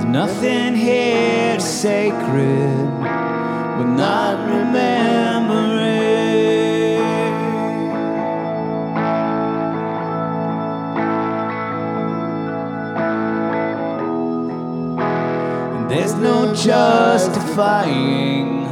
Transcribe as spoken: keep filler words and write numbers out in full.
Nothing here is sacred, we're not remembering. And there's no justifying